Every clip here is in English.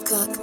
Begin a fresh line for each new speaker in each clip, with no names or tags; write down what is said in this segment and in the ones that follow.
Cook.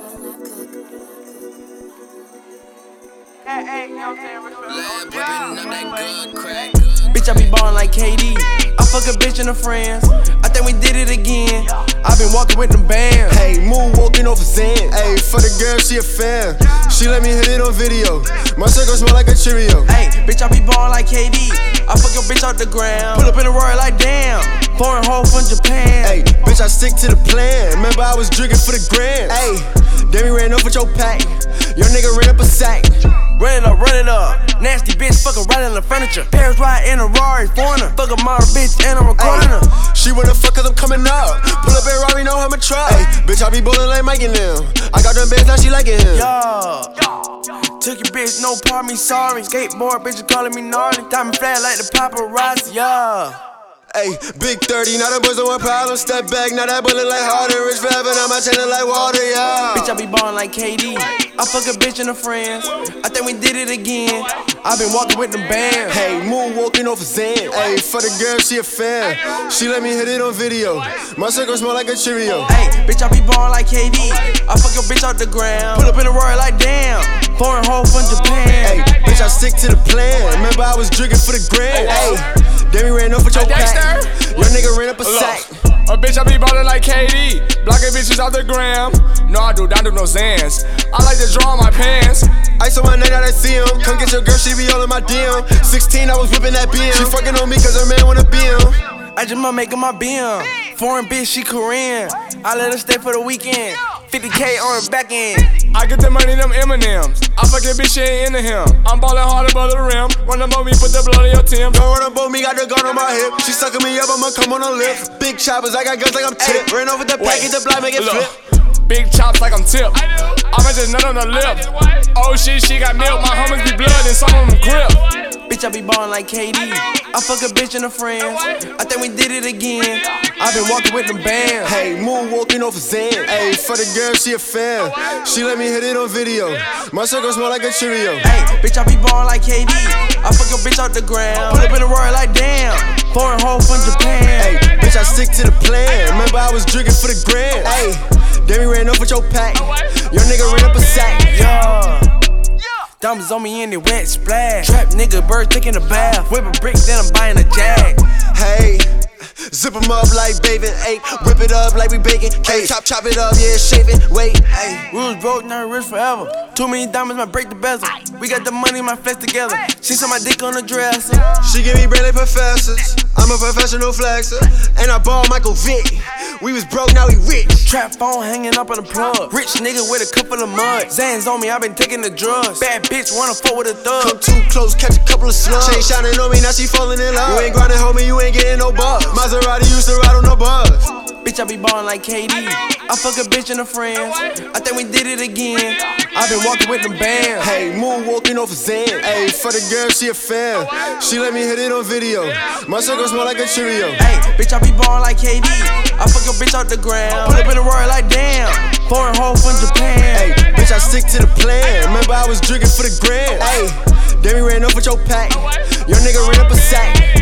Bitch, I be ballin' like KD. I fuck a bitch and her friends. I think we did it again. I been walking with them bands.
Hey, moonwalking over sand. Hey, for the girl, she a fan. She let me hit it on video. My circle smell like a Cheerio.
Hey, bitch, I be ballin' like KD. I fuck a bitch out the ground. Pull up in the Royal like damn. Foreign hoe from Japan.
Hey, bitch, I stick to the plan. Remember, I was drinking for the grand. Hey, Demi ran up with your pack. Your nigga ran up a sack.
Run it up, run it up. Nasty bitch, fucking right in the furniture. Paris ride in a Rari, foreigner. Fuck a model bitch and I'm recording her.
She wanna fuck cause I'm coming up. Pull up in Rari, know how I'ma try. Hey, bitch, I be bowling like Mike and them. I got them bands, now she liking him.
Yeah. Took your bitch, no part, me sorry. Skateboard, bitch, calling me gnarly. Diamond flat like the paparazzi, yeah.
Hey, big 30, now the boys don't want problems. Step back, now that bullet like harder. Rich forever, now my channel like water, yeah.
Bitch, I be ballin' like KD. I fuck a bitch and her friends. I think we did it again. I been walking with them bands.
Hey, moonwalking over sand. Hey, for the girl, she a fan. She let me hit it on video. My circle smell like a Cheerio.
Hey, bitch, I be ballin' like KD. I fuck a bitch out the ground. Pull up in the Royal like damn. Foreign hoe from Japan.
Hey, bitch, I stick to the plan. Remember, I was drinking for the grand. Hey, Demi ran up with your pack. Your nigga ran up a sack.
A bitch, I be ballin' like KD. Blocking bitches out the gram. No, I don't do no Zans. I like to draw on my pants.
Ice on my neck, now they see him. Come get your girl, she be all in my DM. 16, I was whipping that BM. She fucking on me cause her man wanna be him.
I just might make her my BM. Foreign bitch, she Korean. I let her stay for the weekend. 50K on her back end.
I get the money, them M&Ms. I fuck that bitch, she ain't into him. I'm ballin' hard above the rim. Run up on me, put the blood on your Tim.
Don't run up on me, got the gun on my hip. She sucking me up, I'ma come on her lips. Big choppers, I got guns like I'm Tip. Ran over the pack, get the block, make it flip.
Big chops like I'm Tip. I'ma just nut on the lip. Oh shit, she got milk. My homies be blood and some of them grip.
Bitch, I be ballin' like KD. I fuck a bitch and her friends. I think we did it again. I been walking with them bands.
Hey, moonwalking over sand. Hey, for the girl, she a fan. She let me hit it on video. My circle smell like a Cheerio.
Hey, bitch, I be ballin' like KD. I fuck a bitch out the ground. Pull up in the Royal like damn. Foreign hoe from Japan.
Hey, bitch, I stick to the plan. Remember, I was drinking for the grand. Hey, Demi ran up with your pack. Your nigga ran up a sack.
Yeah. Diamonds on me in the wet splash. Trap nigga, bird taking a bath. Whip a brick, then I'm buying a jag.
Hey, zip 'em up like bathing. Hey, whip it up like we baking. Hey, chop it up, yeah, shape it. Wait, hey.
We was broke, now rich forever. Too many diamonds might break the bezel. We got the money, my flex together. She saw my dick on the dresser.
She give me brain like professors. I'm a professional flexer. And I ball Michael Vick. We was broke, now we rich.
Trap phone hanging up on the plug. Rich nigga with a cup full of mud. Zans on me, I been taking the drugs. Bad bitch wanna fuck with a thug.
Come too close, catch a couple of slugs. Chain shining on me, now she falling in love. You ain't grinding, homie, you ain't getting no buzz. Maserati used to ride on no buzz.
Bitch, I be ballin' like KD. I fuck a bitch and her friends. I think we did it again. I been walking with them bands.
Hey, moonwalking over sand. Hey, for the girl, she a fan. She let me hit it on video. My circle smell like a Cheerio.
Hey, bitch, I be ballin' like KD. I fuck a bitch out the ground. Pull up in the Royal like damn. Foreign hoe from Japan.
Hey, bitch, I stick to the plan. Remember, I was drinking for the grand. Hey, Demi ran up with your pack. Your nigga ran up a sack.